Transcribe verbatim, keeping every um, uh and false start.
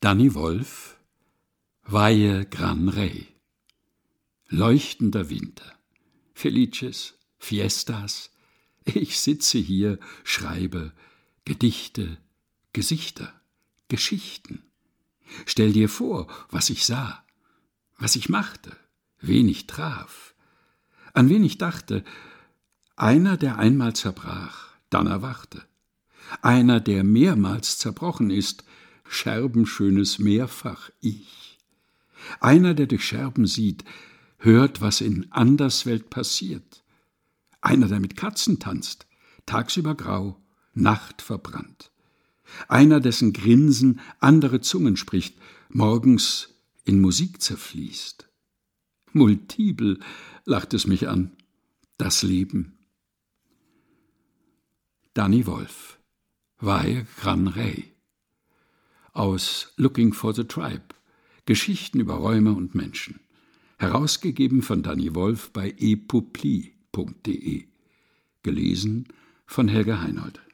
Danny Wolf, Valle Gran Rey. Leuchtender Winter, Felices, Fiestas, ich sitze hier, schreibe Gedichte, Gesichter, Geschichten. Stell dir vor, was ich sah, was ich machte, wen ich traf, an wen ich dachte, einer, der einmal zerbrach, dann erwachte, einer, der mehrmals zerbrochen ist, scherbenschönes mehrfach ich, einer, der durch Scherben sieht, hört, was in Anderswelt passiert, einer, der mit Katzen tanzt, tagsüber grau, Nacht verbrannt, einer, dessen Grinsen andere Zungen spricht, morgens in Musik zerfließt. Multibel lacht es mich an, das Leben. Danny Wolf, Valle Gran Rey. Aus Looking for the Tribe, Geschichten über Räume und Menschen. Herausgegeben von Danny Wolf bei e publi punkt de. Gelesen von Helga Heinold.